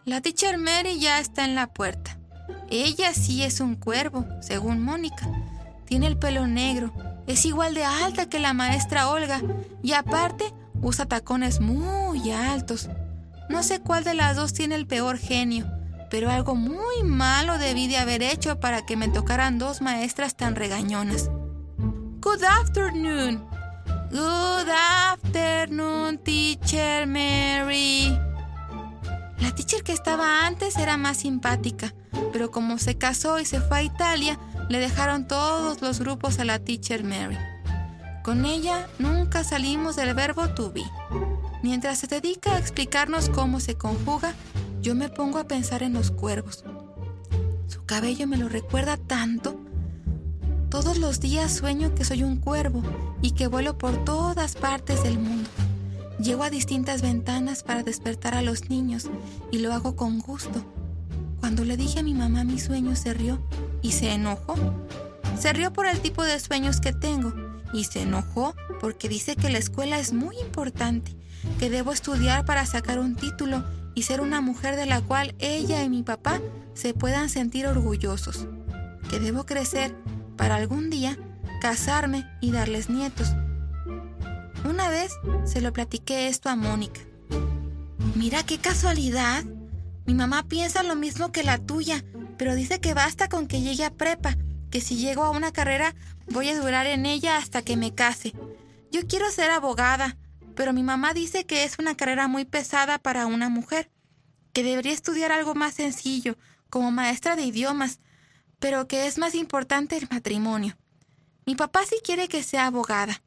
La teacher Mary ya está en la puerta. Ella sí es un cuervo, según Mónica. Tiene el pelo negro, es igual de alta que la maestra Olga y aparte usa tacones muy altos. No sé cuál de las dos tiene el peor genio, pero algo muy malo debí de haber hecho para que me tocaran dos maestras tan regañonas. Good afternoon. Good afternoon, teacher Mary. La teacher que estaba antes era más simpática, pero como se casó y se fue a Italia, le dejaron todos los grupos a la teacher Mary. Con ella nunca salimos del verbo to be. Mientras se dedica a explicarnos cómo se conjuga, yo me pongo a pensar en los cuervos. Su cabello me lo recuerda tanto. Todos los días sueño que soy un cuervo y que vuelo por todas partes del mundo. Llego a distintas ventanas para despertar a los niños y lo hago con gusto. Cuando le dije a mi mamá mi sueño, se rió y se enojó. Se rió por el tipo de sueños que tengo y se enojó porque dice que la escuela es muy importante, que debo estudiar para sacar un título y ser una mujer de la cual ella y mi papá se puedan sentir orgullosos, que debo crecer para algún día casarme y darles nietos. Una vez se lo platiqué esto a Mónica. Mira qué casualidad. Mi mamá piensa lo mismo que la tuya, pero dice que basta con que llegue a prepa, que si llego a una carrera voy a durar en ella hasta que me case. Yo quiero ser abogada, pero mi mamá dice que es una carrera muy pesada para una mujer, que debería estudiar algo más sencillo, como maestra de idiomas, pero que es más importante el matrimonio. Mi papá sí quiere que sea abogada.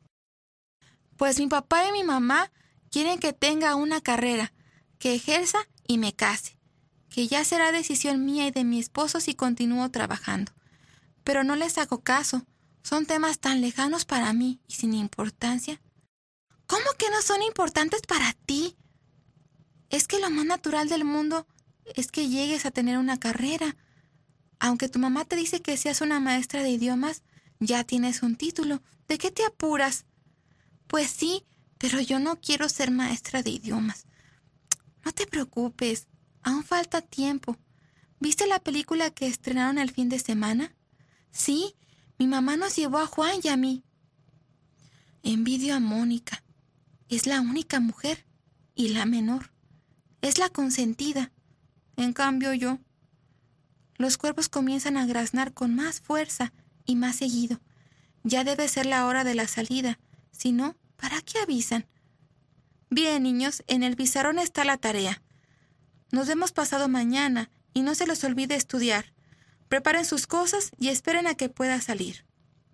Pues mi papá y mi mamá quieren que tenga una carrera, que ejerza y me case, que ya será decisión mía y de mi esposo si continúo trabajando. Pero no les hago caso, son temas tan lejanos para mí y sin importancia. ¿Cómo que no son importantes para ti? Es que lo más natural del mundo es que llegues a tener una carrera. Aunque tu mamá te dice que seas una maestra de idiomas, ya tienes un título. ¿De qué te apuras? Pues sí, pero yo no quiero ser maestra de idiomas. No te preocupes, aún falta tiempo. ¿Viste la película que estrenaron el fin de semana? Sí, mi mamá nos llevó a Juan y a mí. Envidio a Mónica. Es la única mujer y la menor. Es la consentida. En cambio yo. Los cuervos comienzan a graznar con más fuerza y más seguido. Ya debe ser la hora de la salida. Si no, ¿para qué avisan? Bien, niños, en el pizarrón está la tarea. Nos vemos pasado mañana y no se les olvide estudiar. Preparen sus cosas y esperen a que pueda salir.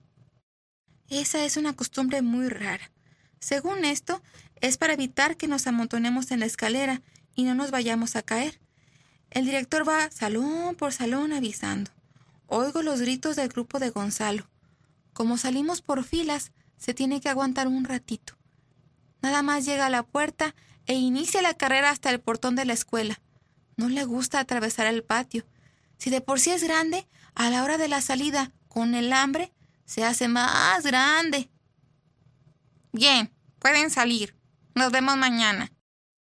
Esa es una costumbre muy rara. Según esto, es para evitar que nos amontonemos en la escalera y no nos vayamos a caer. El director va salón por salón avisando. Oigo los gritos del grupo de Gonzalo. Como salimos por filas, se tiene que aguantar un ratito. Nada más llega a la puerta e inicia la carrera hasta el portón de la escuela. No le gusta atravesar el patio. Si de por sí es grande, a la hora de la salida, con el hambre, se hace más grande. Bien, pueden salir. Nos vemos mañana.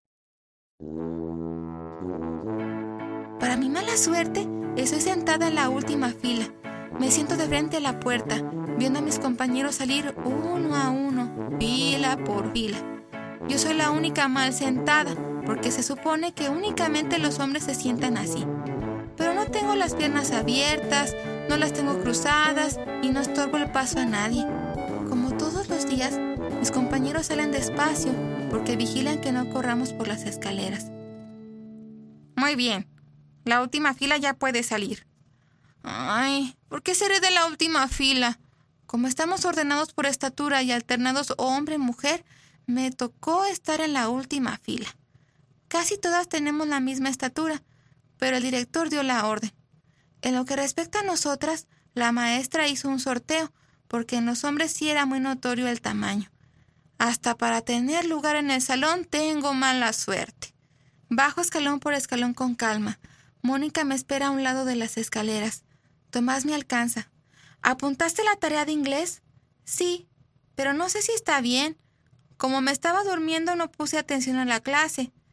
Para mi mala suerte, estoy sentada en la última fila. Me siento de frente a la puerta, viendo a mis compañeros salir uno a uno, fila por fila. Yo soy la única mal sentada, porque se supone que únicamente los hombres se sientan así. Pero no tengo las piernas abiertas, no las tengo cruzadas y no estorbo el paso a nadie. Como todos los días, mis compañeros salen despacio porque vigilan que no corramos por las escaleras. Muy bien, la última fila ya puede salir. Ay, ¿por qué seré de la última fila? Como estamos ordenados por estatura y alternados hombre-mujer, me tocó estar en la última fila. Casi todas tenemos la misma estatura, pero el director dio la orden. En lo que respecta a nosotras, la maestra hizo un sorteo, porque en los hombres sí era muy notorio el tamaño. Hasta para tener lugar en el salón tengo mala suerte. Bajo escalón por escalón con calma. Mónica me espera a un lado de las escaleras. Tomás me alcanza. ¿Apuntaste la tarea de inglés? Sí, pero no sé si está bien. Como me estaba durmiendo no puse atención a la clase.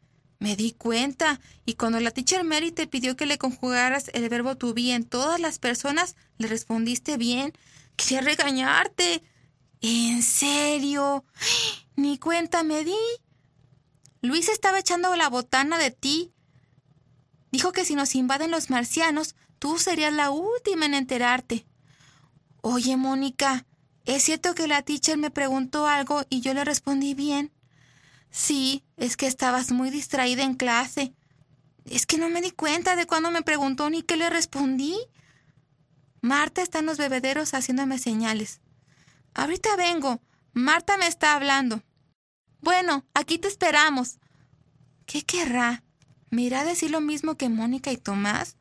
Me di cuenta, y cuando la teacher Mary te pidió que le conjugaras el verbo to be en todas las personas, le respondiste bien. Quería regañarte. ¿En serio? Ni cuenta me di. Luis estaba echando la botana de ti. Dijo que si nos invaden los marcianos, tú serías la última en enterarte. Oye, Mónica, ¿es cierto que la teacher me preguntó algo y yo le respondí bien? Sí, es que estabas muy distraída en clase. Es que no me di cuenta de cuándo me preguntó ni qué le respondí. Marta está en los bebederos haciéndome señales. Ahorita vengo. Marta me está hablando. Bueno, aquí te esperamos. ¿Qué querrá? ¿Me irá a decir lo mismo que Mónica y Tomás?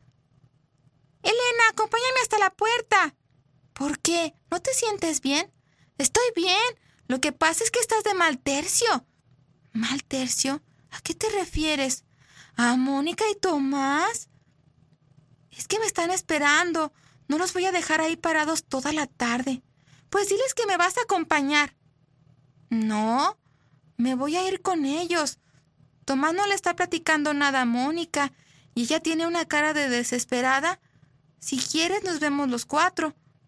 Elena, acompáñame hasta la puerta. ¿Por qué? ¿No te sientes bien? Estoy bien. Lo que pasa es que estás de mal tercio. ¿Mal tercio? ¿A qué te refieres? ¿A Mónica y Tomás? Es que me están esperando. No los voy a dejar ahí parados toda la tarde. Pues diles que me vas a acompañar. No, me voy a ir con ellos. Tomás no le está platicando nada a Mónica y ella tiene una cara de desesperada. Si quieres, nos vemos los 4.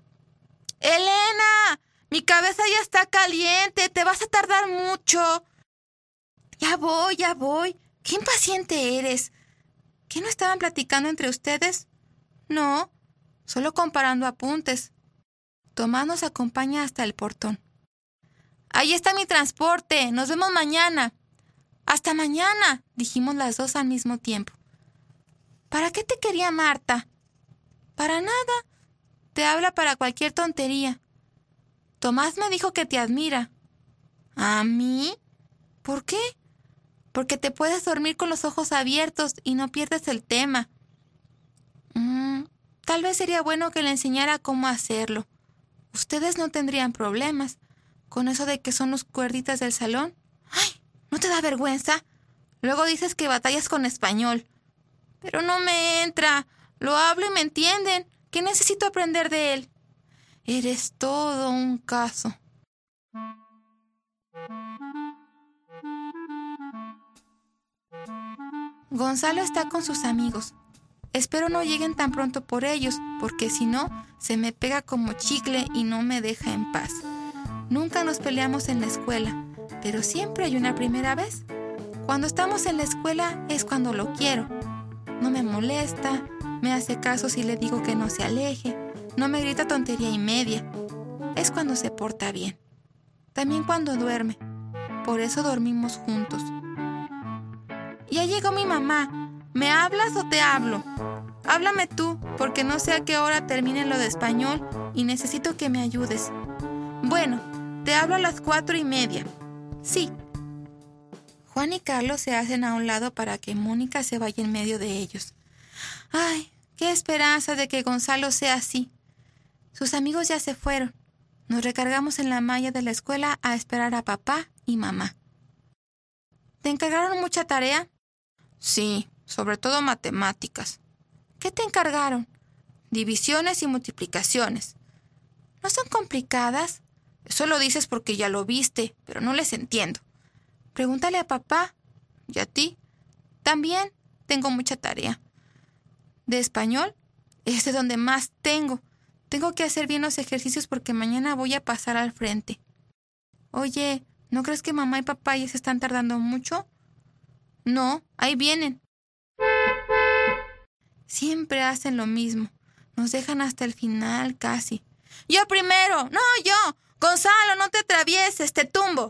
¡Elena! Mi cabeza ya está caliente. Te vas a tardar mucho. Ya voy. ¡Qué impaciente eres! ¿Qué no estaban platicando entre ustedes? No, solo comparando apuntes. Tomás nos acompaña hasta el portón. Ahí está mi transporte. Nos vemos mañana. Hasta mañana, dijimos las dos al mismo tiempo. ¿Para qué te quería Marta? Para nada. Te habla para cualquier tontería. Tomás me dijo que te admira. ¿A mí? ¿Por qué? Porque te puedes dormir con los ojos abiertos y no pierdes el tema. Tal vez sería bueno que le enseñara cómo hacerlo. Ustedes no tendrían problemas con eso de que son los cuerditas del salón. ¡Ay! ¿No te da vergüenza? Luego dices que batallas con español. Pero no me entra. Lo hablo y me entienden. ¿Qué necesito aprender de él? Eres todo un caso. Gonzalo está con sus amigos. Espero no lleguen tan pronto por ellos, porque si no, se me pega como chicle y no me deja en paz. Nunca nos peleamos en la escuela, pero siempre hay una primera vez. Cuando estamos en la escuela es cuando lo quiero. No me molesta, me hace caso si le digo que no se aleje, no me grita tontería y media. Es cuando se porta bien. También cuando duerme. Por eso dormimos juntos. Ya llegó mi mamá. ¿Me hablas o te hablo? Háblame tú, porque no sé a qué hora termine lo de español y necesito que me ayudes. Bueno, te hablo a las 4:30. Sí. Juan y Carlos se hacen a un lado para que Mónica se vaya en medio de ellos. ¡Ay! ¡Qué esperanza de que Gonzalo sea así! Sus amigos ya se fueron. Nos recargamos en la malla de la escuela a esperar a papá y mamá. ¿Te encargaron mucha tarea? Sí, sobre todo matemáticas. ¿Qué te encargaron? Divisiones y multiplicaciones. ¿No son complicadas? Eso lo dices porque ya lo viste, pero no les entiendo. Pregúntale a papá. ¿Y a ti? También tengo mucha tarea. ¿De español? Es de donde más tengo. Tengo que hacer bien los ejercicios porque mañana voy a pasar al frente. Oye, ¿no crees que mamá y papá ya se están tardando mucho? No, ahí vienen. Siempre hacen lo mismo. Nos dejan hasta el final casi. ¡Yo primero! ¡No, yo! ¡Gonzalo, no te atravieses! ¡Te tumbo!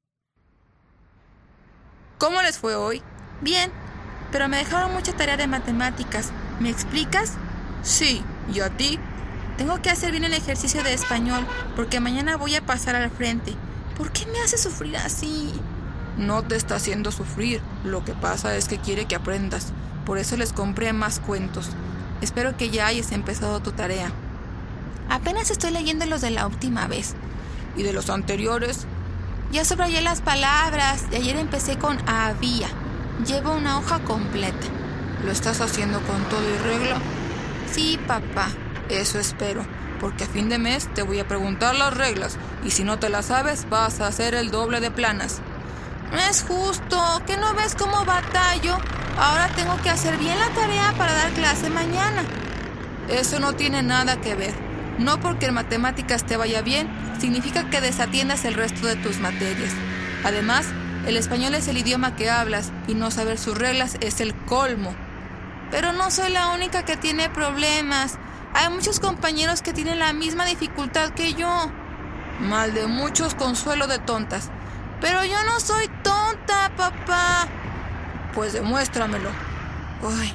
¿Cómo les fue hoy? Bien, pero me dejaron mucha tarea de matemáticas. ¿Me explicas? Sí, ¿y a ti? Tengo que hacer bien el ejercicio de español, porque mañana voy a pasar al frente. ¿Por qué me hace sufrir así? No te está haciendo sufrir. Lo que pasa es que quiere que aprendas. Por eso les compré más cuentos. Espero que ya hayas empezado tu tarea. Apenas estoy leyendo los de la última vez. ¿Y de los anteriores? Ya subrayé las palabras y ayer empecé con había. Llevo una hoja completa. ¿Lo estás haciendo con todo y regla? Sí, papá. Eso espero, porque a fin de mes te voy a preguntar las reglas y si no te las sabes vas a hacer el doble de planas. No es justo, ¿que no ves cómo batallo? Ahora tengo que hacer bien la tarea para dar clase mañana. Eso no tiene nada que ver. No porque en matemáticas te vaya bien, significa que desatiendas el resto de tus materias. Además, el español es el idioma que hablas y no saber sus reglas es el colmo. Pero no soy la única que tiene problemas. Hay muchos compañeros que tienen la misma dificultad que yo. Mal de muchos, consuelo de tontas. Pero yo no soy tonta, papá. Pues demuéstramelo. Ay,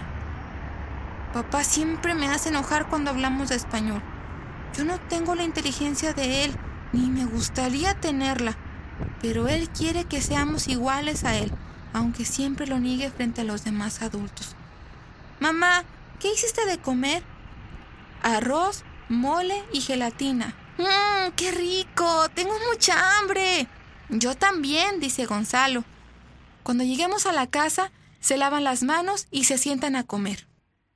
papá siempre me hace enojar cuando hablamos de español. Yo no tengo la inteligencia de él, ni me gustaría tenerla. Pero él quiere que seamos iguales a él, aunque siempre lo niegue frente a los demás adultos. Mamá, ¿qué hiciste de comer? Arroz, mole y gelatina. ¡Qué rico! Tengo mucha hambre. Yo también, dice Gonzalo. Cuando lleguemos a la casa, se lavan las manos y se sientan a comer.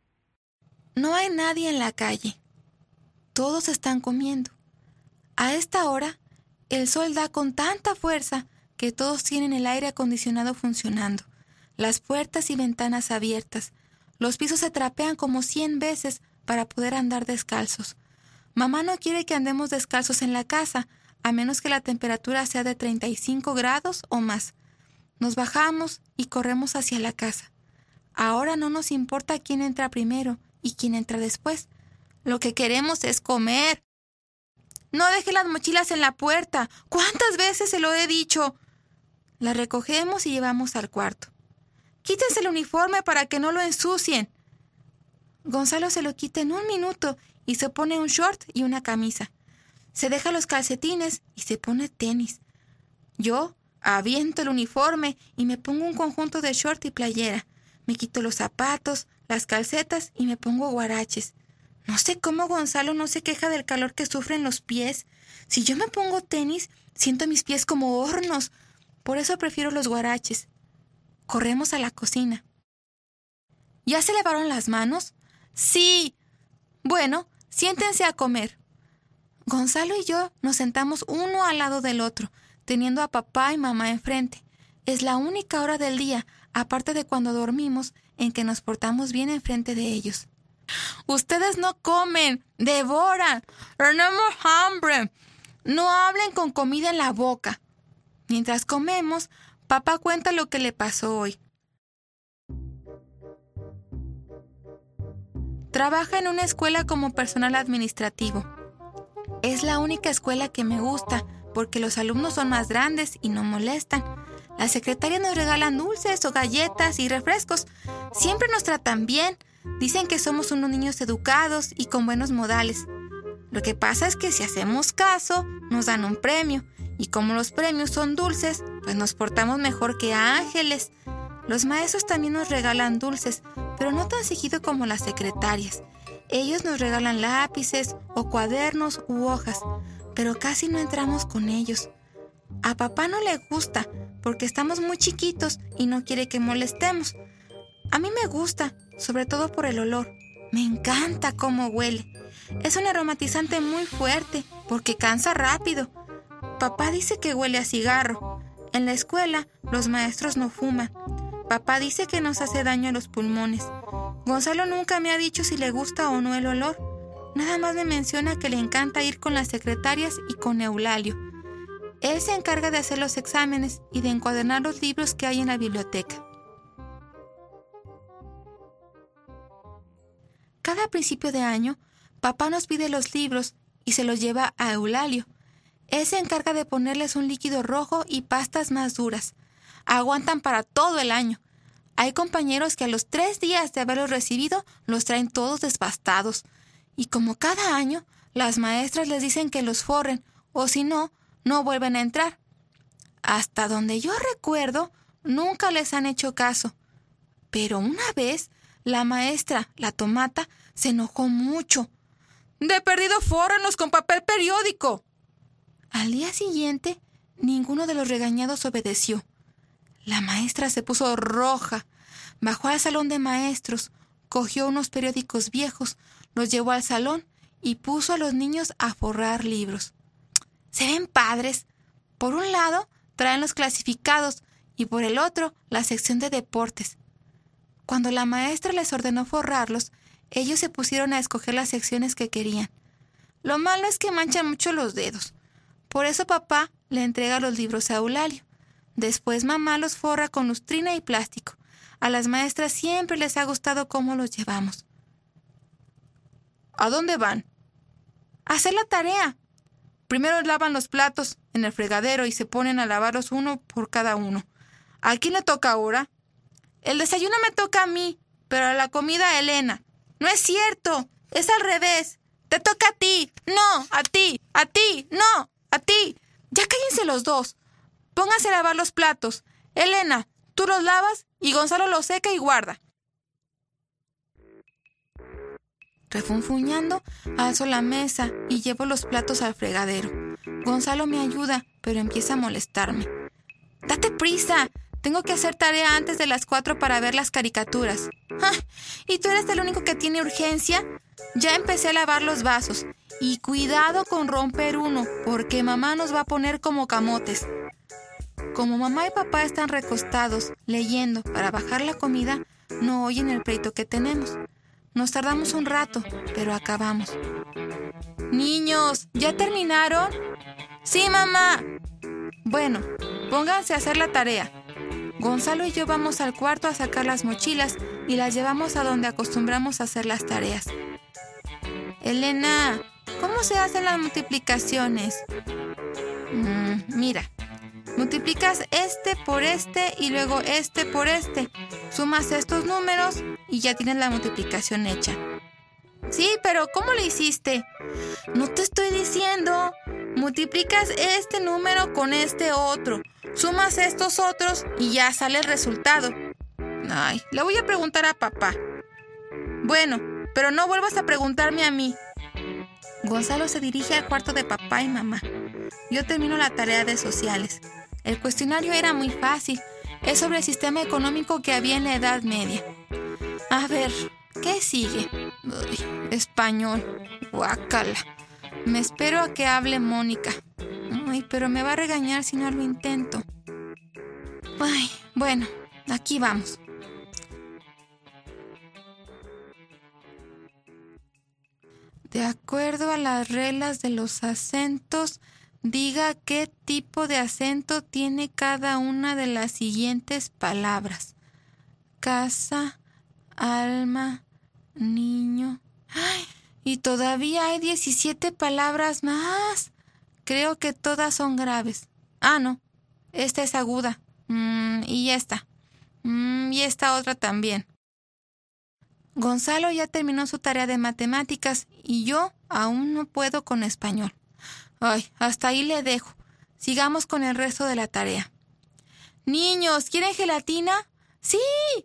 No hay nadie en la calle. Todos están comiendo. A esta hora, el sol da con tanta fuerza que todos tienen el aire acondicionado funcionando, las puertas y ventanas abiertas. Los pisos se trapean como 100 veces para poder andar descalzos. Mamá no quiere que andemos descalzos en la casa, a menos que la temperatura sea de 35 grados o más. Nos bajamos y corremos hacia la casa. Ahora no nos importa quién entra primero y quién entra después. Lo que queremos es comer. No deje las mochilas en la puerta. ¿Cuántas veces se lo he dicho? La recogemos y llevamos al cuarto. Quítense el uniforme para que no lo ensucien. Gonzalo se lo quita en 1 minuto y se pone un short y una camisa. Se deja los calcetines y se pone tenis. Yo aviento el uniforme y me pongo un conjunto de short y playera. Me quito los zapatos, las calcetas y me pongo guaraches. No sé cómo Gonzalo no se queja del calor que sufren los pies. Si yo me pongo tenis, siento mis pies como hornos. Por eso prefiero los guaraches. Corremos a la cocina. ¿Ya se lavaron las manos? Sí. Bueno, siéntense a comer. Gonzalo y yo nos sentamos uno al lado del otro, teniendo a papá y mamá enfrente. Es la única hora del día, aparte de cuando dormimos, en que nos portamos bien enfrente de ellos. Ustedes no comen, devoran. Tenemos hambre. No hablen con comida en la boca. Mientras comemos, papá cuenta lo que le pasó hoy. Trabaja en una escuela como personal administrativo. Es la única escuela que me gusta, porque los alumnos son más grandes y no molestan. Las secretarias nos regalan dulces o galletas y refrescos. Siempre nos tratan bien. Dicen que somos unos niños educados y con buenos modales. Lo que pasa es que si hacemos caso, nos dan un premio. Y como los premios son dulces, pues nos portamos mejor que ángeles. Los maestros también nos regalan dulces, pero no tan seguido como las secretarias. Ellos nos regalan lápices o cuadernos u hojas, pero casi no entramos con ellos. A papá no le gusta, porque estamos muy chiquitos y no quiere que molestemos. A mí me gusta, sobre todo por el olor. Me encanta cómo huele. Es un aromatizante muy fuerte, porque cansa rápido. Papá dice que huele a cigarro. En la escuela, los maestros no fuman. Papá dice que nos hace daño a los pulmones. Gonzalo nunca me ha dicho si le gusta o no el olor. Nada más me menciona que le encanta ir con las secretarias y con Eulalio. Él se encarga de hacer los exámenes y de encuadernar los libros que hay en la biblioteca. Cada principio de año, papá nos pide los libros y se los lleva a Eulalio. Él se encarga de ponerles un líquido rojo y pastas más duras. Aguantan para todo el año. Hay compañeros que a los 3 días de haberlos recibido los traen todos desbastados. Y como cada año, las maestras les dicen que los forren, o si no, no vuelven a entrar. Hasta donde yo recuerdo, nunca les han hecho caso. Pero una vez, la maestra, la Tomata, se enojó mucho. ¡De perdido fórrenlos con papel periódico! Al día siguiente, ninguno de los regañados obedeció. La maestra se puso roja, bajó al salón de maestros, cogió unos periódicos viejos, los llevó al salón y puso a los niños a forrar libros. Se ven padres. Por un lado, traen los clasificados y por el otro la sección de deportes. Cuando la maestra les ordenó forrarlos, ellos se pusieron a escoger las secciones que querían. Lo malo es que manchan mucho los dedos. Por eso papá le entrega los libros a Eulalio. Después mamá los forra con lustrina y plástico. A las maestras siempre les ha gustado cómo los llevamos. ¿A dónde van? A hacer la tarea. Primero lavan los platos en el fregadero y se ponen a lavarlos uno por cada uno. ¿A quién le toca ahora? El desayuno me toca a mí, pero la comida a Elena. No es cierto, es al revés. Te toca a ti. No, a ti, no, a ti. Ya cállense los dos. Pónganse a lavar los platos. Elena, tú los lavas y Gonzalo los seca y guarda. Refunfuñando, alzo la mesa y llevo los platos al fregadero. Gonzalo me ayuda, pero empieza a molestarme. ¡Date prisa! Tengo que hacer tarea antes de las 4 para ver las caricaturas. ¡Ah! ¿Y tú eres el único que tiene urgencia? Ya empecé a lavar los vasos. Y cuidado con romper uno, porque mamá nos va a poner como camotes. Como mamá y papá están recostados, leyendo para bajar la comida, no oyen el pleito que tenemos. Nos tardamos un rato, pero acabamos. Niños, ¿ya terminaron? Sí, mamá. Bueno, pónganse a hacer la tarea. Gonzalo y yo vamos al cuarto a sacar las mochilas y las llevamos a donde acostumbramos a hacer las tareas. Elena, ¿cómo se hacen las multiplicaciones? Mira, multiplicas este por este y luego este por este. Sumas estos números y ya tienes la multiplicación hecha. Sí, pero ¿cómo le hiciste? No te estoy diciendo. Multiplicas este número con este otro. Sumas estos otros y ya sale el resultado. Ay, le voy a preguntar a papá. Bueno, pero no vuelvas a preguntarme a mí. Gonzalo se dirige al cuarto de papá y mamá. Yo termino la tarea de sociales. El cuestionario era muy fácil. Es sobre el sistema económico que había en la Edad Media. A ver, ¿qué sigue? Español. Guácala. Me espero a que hable Mónica. Ay, pero me va a regañar si no lo intento. Ay, bueno, aquí vamos. De acuerdo a las reglas de los acentos, diga qué tipo de acento tiene cada una de las siguientes palabras. Casa, alma, niño. ¡Ay! Y todavía hay 17 palabras más. Creo que todas son graves. Ah, no. Esta es aguda. Y esta. Y esta otra también. Gonzalo ya terminó su tarea de matemáticas y yo aún no puedo con español. Ay, hasta ahí le dejo. Sigamos con el resto de la tarea. Niños, ¿quieren gelatina? ¡Sí!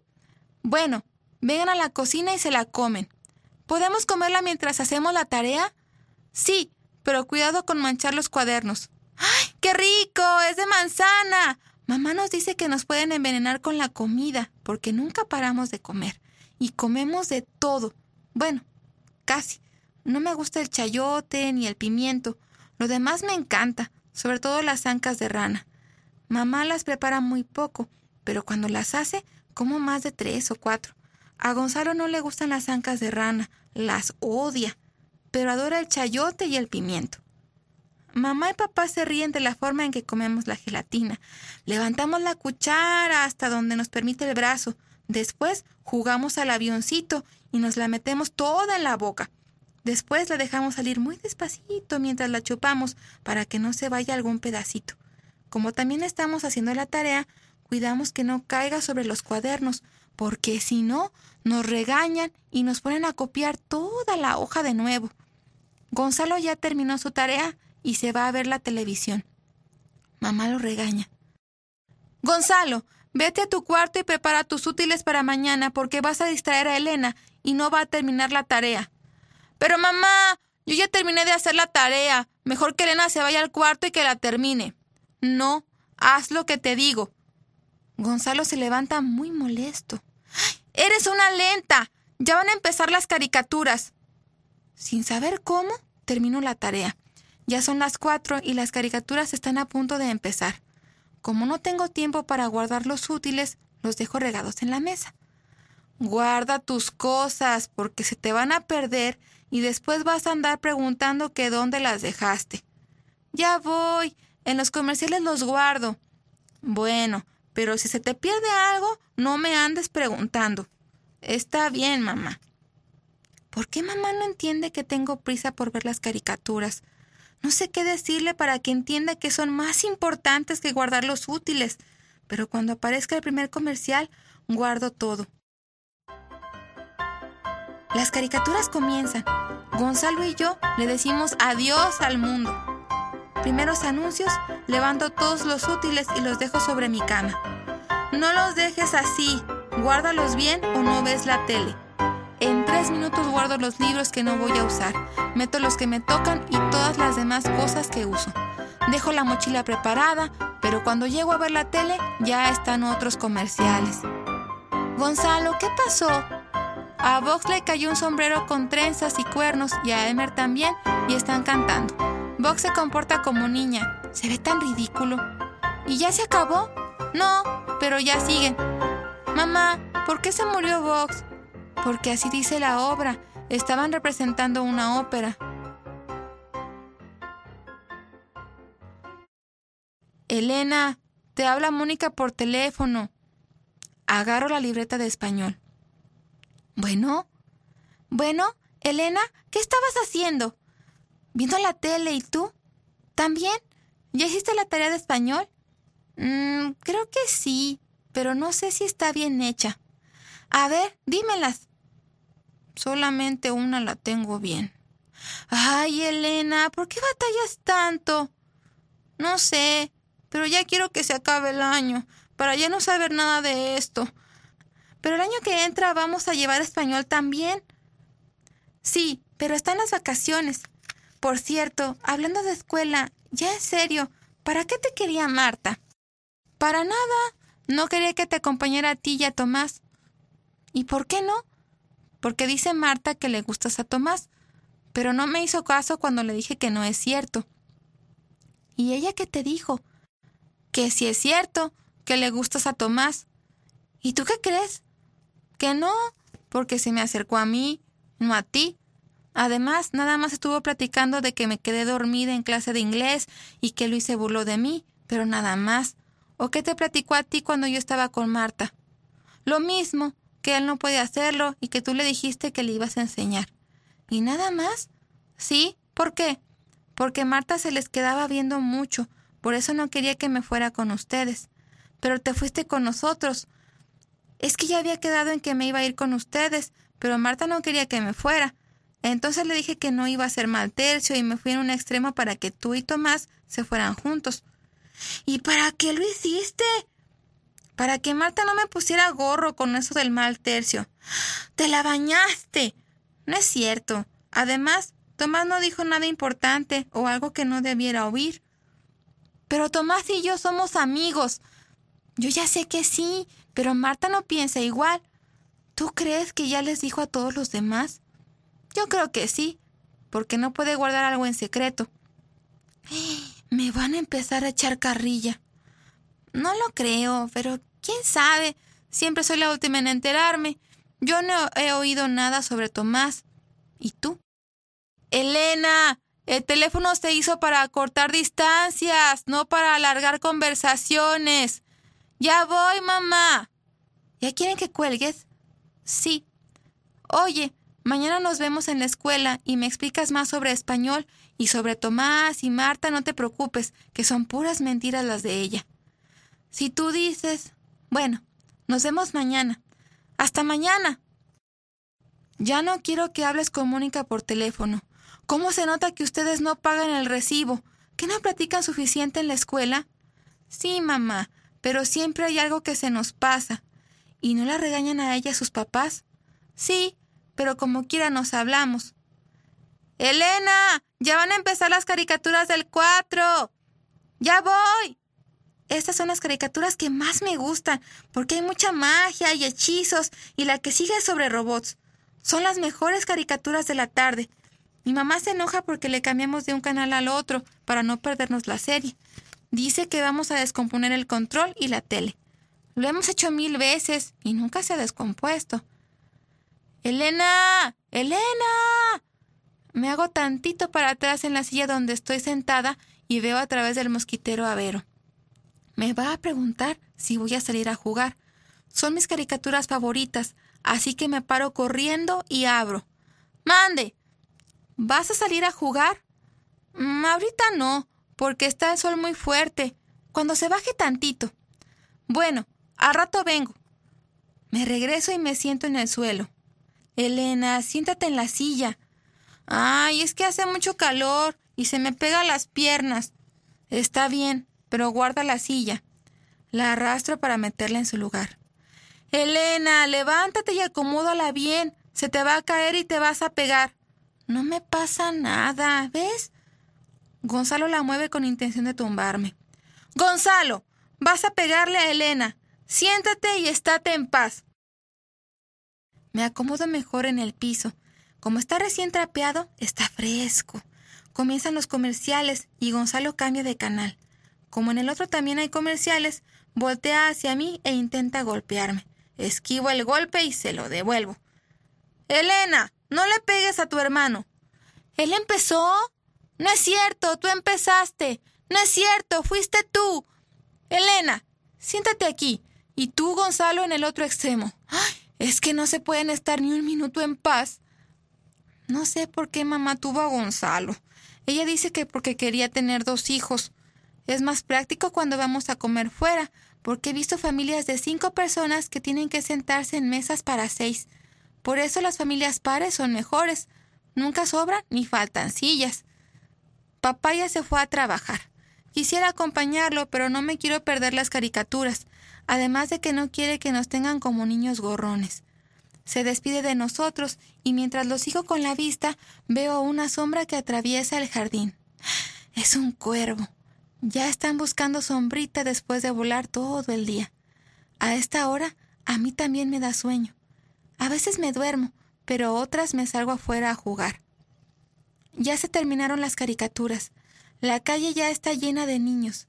Bueno, vengan a la cocina y se la comen. ¿Podemos comerla mientras hacemos la tarea? Sí, pero cuidado con manchar los cuadernos. ¡Ay, qué rico! ¡Es de manzana! Mamá nos dice que nos pueden envenenar con la comida porque nunca paramos de comer. Y comemos de todo. Bueno, casi. No me gusta el chayote ni el pimiento. Lo demás me encanta, sobre todo las ancas de rana. Mamá las prepara muy poco, pero cuando las hace, como más de 3 o 4. A Gonzalo no le gustan las ancas de rana, las odia, pero adora el chayote y el pimiento. Mamá y papá se ríen de la forma en que comemos la gelatina. Levantamos la cuchara hasta donde nos permite el brazo. Después jugamos al avioncito y nos la metemos toda en la boca. Después la dejamos salir muy despacito mientras la chupamos para que no se vaya algún pedacito. Como también estamos haciendo la tarea, cuidamos que no caiga sobre los cuadernos, porque si no, nos regañan y nos ponen a copiar toda la hoja de nuevo. Gonzalo ya terminó su tarea y se va a ver la televisión. Mamá lo regaña. Gonzalo, vete a tu cuarto y prepara tus útiles para mañana porque vas a distraer a Elena y no va a terminar la tarea. Pero mamá, yo ya terminé de hacer la tarea. Mejor que Elena se vaya al cuarto y que la termine. No, haz lo que te digo. Gonzalo se levanta muy molesto. ¡Eres una lenta! Ya van a empezar las caricaturas. Sin saber cómo, termino la tarea. Ya son las 4 y las caricaturas están a punto de empezar. como no tengo tiempo para guardar los útiles, los dejo regados en la mesa. Guarda tus cosas, porque se te van a perder y después vas a andar preguntando que dónde las dejaste. Ya voy, en los comerciales los guardo. Bueno, pero si se te pierde algo, no me andes preguntando. Está bien, mamá. ¿Por qué mamá no entiende que tengo prisa por ver las caricaturas? No sé qué decirle para que entienda que son más importantes que guardar los útiles, pero cuando aparezca el primer comercial, guardo todo. Las caricaturas comienzan. Gonzalo y yo le decimos adiós al mundo. Primeros anuncios, levanto todos los útiles y los dejo sobre mi cama. No los dejes así, guárdalos bien o no ves la tele. En 3 minutos guardo los libros que no voy a usar, meto los que me tocan y todas las demás cosas que uso. Dejo la mochila preparada, pero cuando llego a ver la tele ya están otros comerciales. Gonzalo, ¿qué pasó? A Vox le cayó un sombrero con trenzas y cuernos y a Elmer también y están cantando. Vox se comporta como niña, se ve tan ridículo. ¿Y ya se acabó? No, pero ya siguen. Mamá, ¿por qué se murió Vox? Porque así dice la obra. Estaban representando una ópera. Elena, te habla Mónica por teléfono. Agarro la libreta de español. Bueno, Elena, ¿qué estabas haciendo? Viendo la tele, ¿y tú? ¿También? ¿Ya hiciste la tarea de español? Creo que sí, pero no sé si está bien hecha. A ver, dímelas. Solamente una la tengo bien. Ay, Elena, ¿por qué batallas tanto? No sé, pero ya quiero que se acabe el año, para ya no saber nada de esto. Pero el año que entra vamos a llevar español también. Sí, pero están las vacaciones. Por cierto, hablando de escuela, ya en serio, ¿para qué te quería Marta? Para nada, no quería que te acompañara a ti y a Tomás. ¿Y por qué no? Porque dice Marta que le gustas a Tomás, pero no me hizo caso cuando le dije que no es cierto. ¿Y ella qué te dijo? Que sí es cierto, que le gustas a Tomás. ¿Y tú qué crees? Que no, porque se me acercó a mí, no a ti. Además, nada más estuvo platicando de que me quedé dormida en clase de inglés y que Luis se burló de mí, pero nada más. ¿O qué te platicó a ti cuando yo estaba con Marta? Lo mismo, que él no puede hacerlo y que tú le dijiste que le ibas a enseñar. ¿Y nada más? Sí, ¿por qué? Porque Marta se les quedaba viendo mucho, por eso no quería que me fuera con ustedes. Pero te fuiste con nosotros. Es que ya había quedado en que me iba a ir con ustedes, pero Marta no quería que me fuera. Entonces le dije que no iba a ser mal tercio y me fui en un extremo para que tú y Tomás se fueran juntos. ¿Y para qué lo hiciste? Para que Marta no me pusiera gorro con eso del mal tercio. ¡Te la bañaste! No es cierto. Además, Tomás no dijo nada importante o algo que no debiera oír. Pero Tomás y yo somos amigos. Yo ya sé que sí, pero Marta no piensa igual. ¿Tú crees que ya les dijo a todos los demás? Yo creo que sí, porque no puede guardar algo en secreto. Me van a empezar a echar carrilla. No lo creo, pero quién sabe. Siempre soy la última en enterarme. Yo no he oído nada sobre Tomás. ¿Y tú? Elena, el teléfono se hizo para cortar distancias, no para alargar conversaciones. Ya voy, mamá. ¿Ya quieren que cuelgues? Sí. Oye, mañana nos vemos en la escuela y me explicas más sobre español y sobre Tomás y Marta, no te preocupes, que son puras mentiras las de ella. Si tú dices... Bueno, nos vemos mañana. ¡Hasta mañana! Ya no quiero que hables con Mónica por teléfono. ¿Cómo se nota que ustedes no pagan el recibo? ¿Que no platican suficiente en la escuela? Sí, mamá, pero siempre hay algo que se nos pasa. ¿Y no la regañan a ella sus papás? Sí, pero como quiera nos hablamos. ¡Elena! ¡Ya van a empezar las caricaturas del 4! ¡Ya voy! Estas son las caricaturas que más me gustan, porque hay mucha magia y hechizos, y la que sigue es sobre robots. Son las mejores caricaturas de la tarde. Mi mamá se enoja porque le cambiamos de un canal al otro, para no perdernos la serie. Dice que vamos a descomponer el control y la tele. Lo hemos hecho 1000 veces y nunca se ha descompuesto. ¡Elena! ¡Elena! Me hago tantito para atrás en la silla donde estoy sentada y veo a través del mosquitero a Vero. Me va a preguntar si voy a salir a jugar. Son mis caricaturas favoritas, así que me paro corriendo y abro. ¡Mande! ¿Vas a salir a jugar? Ahorita no, porque está el sol muy fuerte. Cuando se baje tantito. Bueno, al rato vengo. Me regreso y me siento en el suelo. Elena, siéntate en la silla. Ay, es que hace mucho calor y se me pegan las piernas. Está bien, pero guarda la silla. La arrastro para meterla en su lugar. Elena, levántate y acomódala bien. Se te va a caer y te vas a pegar. No me pasa nada, ¿ves? Gonzalo la mueve con intención de tumbarme. Gonzalo, vas a pegarle a Elena. Siéntate y estate en paz. Me acomodo mejor en el piso. Como está recién trapeado, está fresco. Comienzan los comerciales y Gonzalo cambia de canal. Como en el otro también hay comerciales, voltea hacia mí e intenta golpearme. Esquivo el golpe y se lo devuelvo. Elena, no le pegues a tu hermano. ¿Él empezó? No es cierto, tú empezaste. No es cierto, fuiste tú. Elena, siéntate aquí. Y tú, Gonzalo, en el otro extremo. ¡Ay! Es que no se pueden estar ni un minuto en paz. No sé por qué mamá tuvo a Gonzalo. Ella dice que porque quería tener 2 hijos. Es más práctico cuando vamos a comer fuera, porque he visto familias de 5 personas que tienen que sentarse en mesas para 6. Por eso las familias pares son mejores. Nunca sobran ni faltan sillas. Papá ya se fue a trabajar. Quisiera acompañarlo, pero no me quiero perder las caricaturas, además de que no quiere que nos tengan como niños gorrones. Se despide de nosotros y mientras lo sigo con la vista, veo una sombra que atraviesa el jardín. Es un cuervo. Ya están buscando sombrita después de volar todo el día. A esta hora, a mí también me da sueño. A veces me duermo, pero otras me salgo afuera a jugar. Ya se terminaron las caricaturas. La calle ya está llena de niños.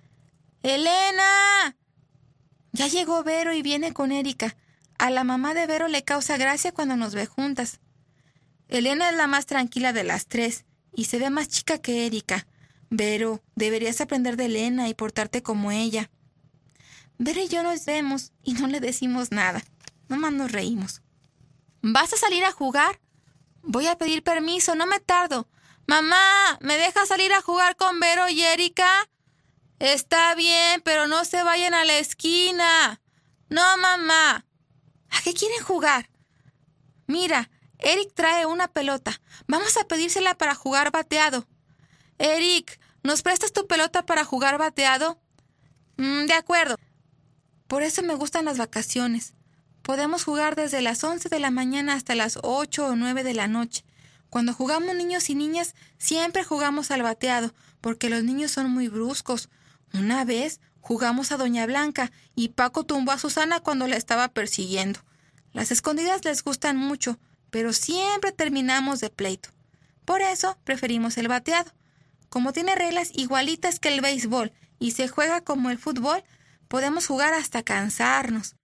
¡Elena! Ya llegó Vero y viene con Erika. A la mamá de Vero le causa gracia cuando nos ve juntas. Elena es la más tranquila de las 3 y se ve más chica que Erika. Vero, deberías aprender de Elena y portarte como ella. Vero y yo nos vemos y no le decimos nada. Nomás nos reímos. ¿Vas a salir a jugar? Voy a pedir permiso, no me tardo. Mamá, ¿me dejas salir a jugar con Vero y Erika? Está bien, pero no se vayan a la esquina. No, mamá. ¿A qué quieren jugar? Mira, Eric trae una pelota. Vamos a pedírsela para jugar bateado. Eric, ¿nos prestas tu pelota para jugar bateado? De acuerdo. Por eso me gustan las vacaciones. Podemos jugar desde las 11 de la mañana hasta las 8 o 9 de la noche. Cuando jugamos niños y niñas, siempre jugamos al bateado, porque los niños son muy bruscos. Una vez jugamos a Doña Blanca y Paco tumbó a Susana cuando la estaba persiguiendo. Las escondidas les gustan mucho, pero siempre terminamos de pleito. Por eso preferimos el bateado. Como tiene reglas igualitas que el béisbol y se juega como el fútbol, podemos jugar hasta cansarnos.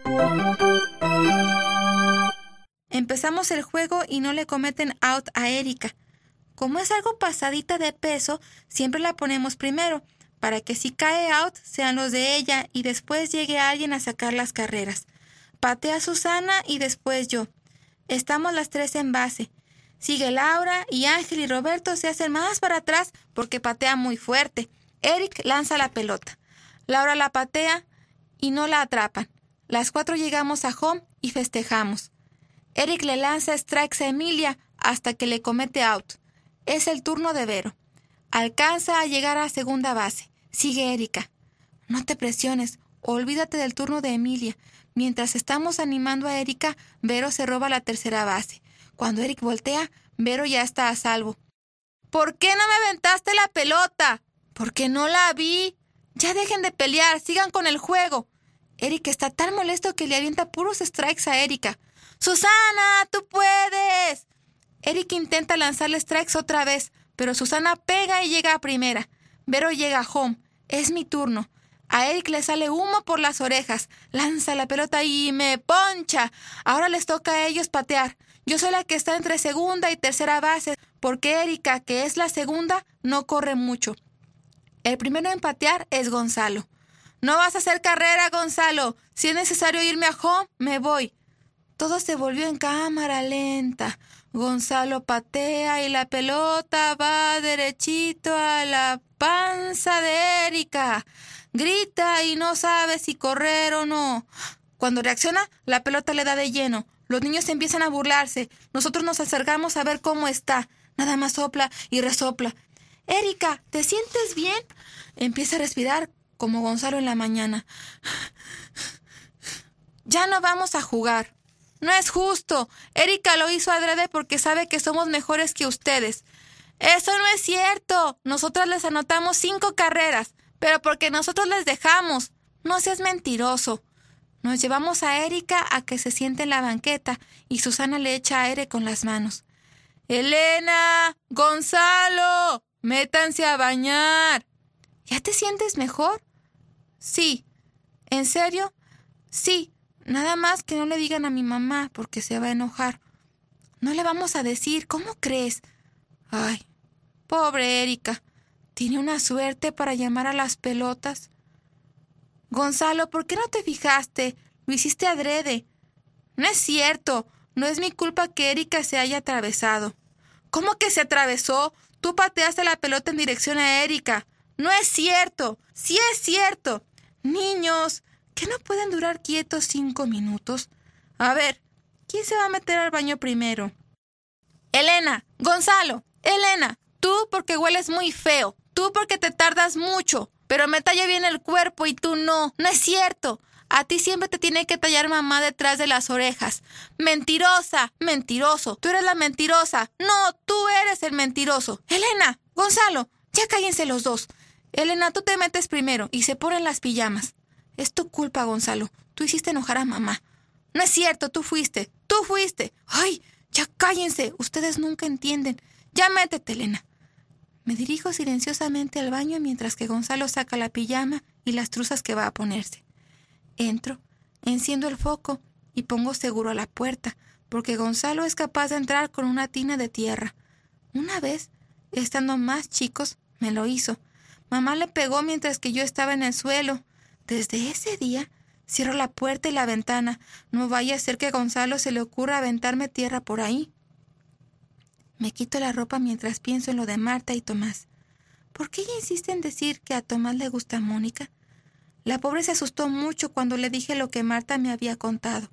Empezamos el juego y no le cometen out a Erika. Como es algo pasadita de peso, siempre la ponemos primero, para que si cae out sean los de ella y después llegue alguien a sacar las carreras. Patea Susana y después yo. Estamos las 3 en base. Sigue Laura y Ángel y Roberto se hacen más para atrás porque patea muy fuerte. Eric lanza la pelota. Laura la patea y no la atrapan. Las 4 llegamos a home y festejamos. Eric le lanza strikes a Emilia hasta que le comete out. Es el turno de Vero. Alcanza a llegar a segunda base. Sigue Erika. No te presiones. Olvídate del turno de Emilia. Mientras estamos animando a Erika, Vero se roba la tercera base. Cuando Eric voltea, Vero ya está a salvo. ¿Por qué no me aventaste la pelota? Porque no la vi. Ya dejen de pelear, sigan con el juego. Eric está tan molesto que le avienta puros strikes a Erika. ¡Susana, tú puedes! Eric intenta lanzarle strikes otra vez, pero Susana pega y llega a primera. Vero llega a home. Es mi turno. A Eric le sale humo por las orejas. Lanza la pelota y me poncha. Ahora les toca a ellos patear. Yo soy la que está entre segunda y tercera base, porque Erika, que es la segunda, no corre mucho. El primero en patear es Gonzalo. No vas a hacer carrera, Gonzalo. Si es necesario irme a home, me voy. Todo se volvió en cámara lenta. Gonzalo patea y la pelota va derechito a la panza de Erika. Grita y no sabe si correr o no. Cuando reacciona, la pelota le da de lleno. Los niños empiezan a burlarse. Nosotros nos acercamos a ver cómo está. Nada más sopla y resopla. Erika, ¿te sientes bien? Empieza a respirar como Gonzalo en la mañana. Ya no vamos a jugar. No es justo. Erika lo hizo adrede porque sabe que somos mejores que ustedes. Eso no es cierto. Nosotras les anotamos 5 carreras, pero porque nosotros les dejamos. No seas mentiroso. Nos llevamos a Erika a que se siente en la banqueta y Susana le echa aire con las manos. Elena, Gonzalo, métanse a bañar. ¿Ya te sientes mejor? Sí. ¿En serio? Sí. Nada más que no le digan a mi mamá porque se va a enojar. No le vamos a decir, ¿cómo crees? Ay, pobre Erika. Tiene una suerte para llamar a las pelotas. Gonzalo, ¿por qué no te fijaste? Lo hiciste adrede. No es cierto. No es mi culpa que Erika se haya atravesado. ¿Cómo que se atravesó? Tú pateaste la pelota en dirección a Erika. No es cierto. Sí es cierto. Niños, ¿que no pueden durar quietos 5 minutos? A ver, ¿quién se va a meter al baño primero? Elena, Gonzalo, Elena, tú porque hueles muy feo, tú porque te tardas mucho, pero me talla bien el cuerpo y tú no. No es cierto. A ti siempre te tiene que tallar mamá detrás de las orejas. Mentirosa, mentiroso, tú eres la mentirosa. No, tú eres el mentiroso. Elena, Gonzalo, ya cállense los dos. Elena, tú te metes primero y se ponen las pijamas. Es tu culpa, Gonzalo. Tú hiciste enojar a mamá. No es cierto, tú fuiste. ¡Tú fuiste! ¡Ay! Ya cállense. Ustedes nunca entienden. Ya métete, Elena. Me dirijo silenciosamente al baño mientras que Gonzalo saca la pijama y las truzas que va a ponerse. Entro, enciendo el foco y pongo seguro a la puerta, porque Gonzalo es capaz de entrar con una tina de tierra. Una vez, estando más chicos, me lo hizo. Mamá le pegó mientras que yo estaba en el suelo. Desde ese día, cierro la puerta y la ventana. No vaya a ser que a Gonzalo se le ocurra aventarme tierra por ahí. Me quito la ropa mientras pienso en lo de Marta y Tomás. ¿Por qué ella insiste en decir que a Tomás le gusta Mónica? La pobre se asustó mucho cuando le dije lo que Marta me había contado.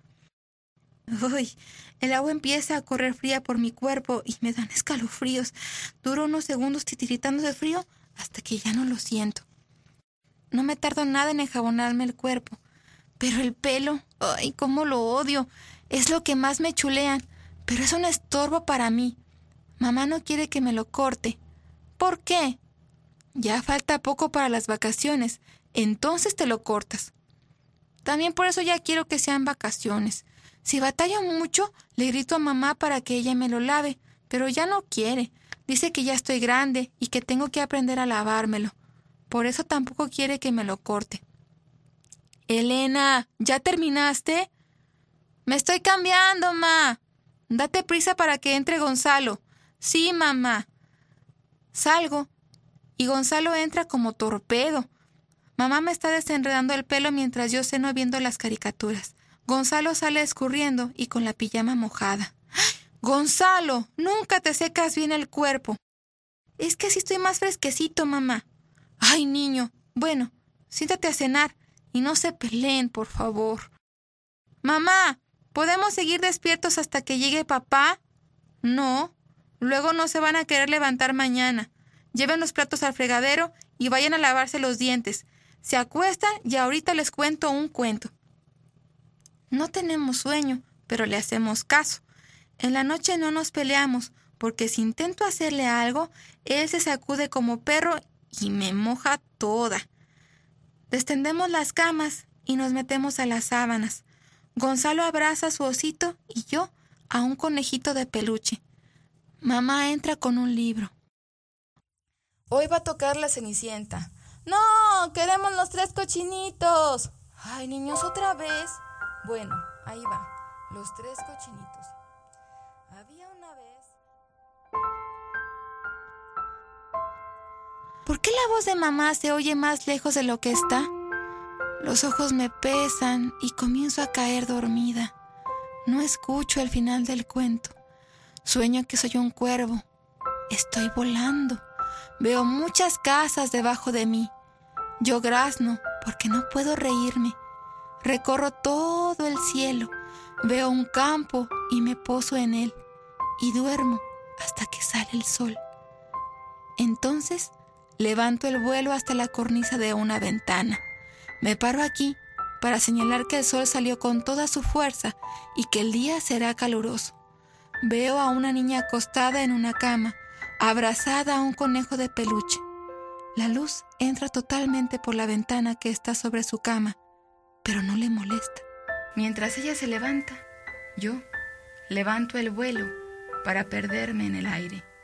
Uy, el agua empieza a correr fría por mi cuerpo y me dan escalofríos. Duro unos segundos titiritando de frío hasta que ya no lo siento. No me tardo nada en enjabonarme el cuerpo. Pero el pelo, ¡ay, cómo lo odio! Es lo que más me chulean, pero es un estorbo para mí. Mamá no quiere que me lo corte. ¿Por qué? Ya falta poco para las vacaciones, entonces te lo cortas. También por eso ya quiero que sean vacaciones. Si batallo mucho, le grito a mamá para que ella me lo lave, pero ya no quiere. Dice que ya estoy grande y que tengo que aprender a lavármelo. Por eso tampoco quiere que me lo corte. Elena, ¿ya terminaste? Me estoy cambiando, ma. Date prisa para que entre Gonzalo. Sí, mamá. Salgo y Gonzalo entra como torpedo. Mamá me está desenredando el pelo mientras yo ceno viendo las caricaturas. Gonzalo sale escurriendo y con la pijama mojada. ¡Gonzalo! Nunca te secas bien el cuerpo. Es que así estoy más fresquecito, mamá. ¡Ay, niño! Bueno, siéntate a cenar y no se peleen, por favor. Mamá, ¿podemos seguir despiertos hasta que llegue papá? No. Luego no se van a querer levantar mañana. Lleven los platos al fregadero y vayan a lavarse los dientes. Se acuestan y ahorita les cuento un cuento. No tenemos sueño, pero le hacemos caso. En la noche no nos peleamos, porque si intento hacerle algo, él se sacude como perro y me moja toda. Destendemos las camas y nos metemos a las sábanas. Gonzalo abraza a su osito y yo a un conejito de peluche. Mamá entra con un libro. Hoy va a tocar La Cenicienta. ¡No! ¡Queremos los 3 cochinitos! Ay, niños, ¿otra vez? Bueno, ahí va. Los 3 cochinitos. Había una vez... ¿Por qué la voz de mamá se oye más lejos de lo que está? Los ojos me pesan y comienzo a caer dormida. No escucho el final del cuento. Sueño que soy un cuervo. Estoy volando. Veo muchas casas debajo de mí. Yo grazno porque no puedo reírme. Recorro todo el cielo. Veo un campo y me poso en él. Y duermo hasta que sale el sol. Entonces levanto el vuelo hasta la cornisa de una ventana. Me paro aquí para señalar que el sol salió con toda su fuerza y que el día será caluroso. Veo a una niña acostada en una cama, abrazada a un conejo de peluche. La luz entra totalmente por la ventana que está sobre su cama, pero no le molesta. Mientras ella se levanta, yo levanto el vuelo para perderme en el aire.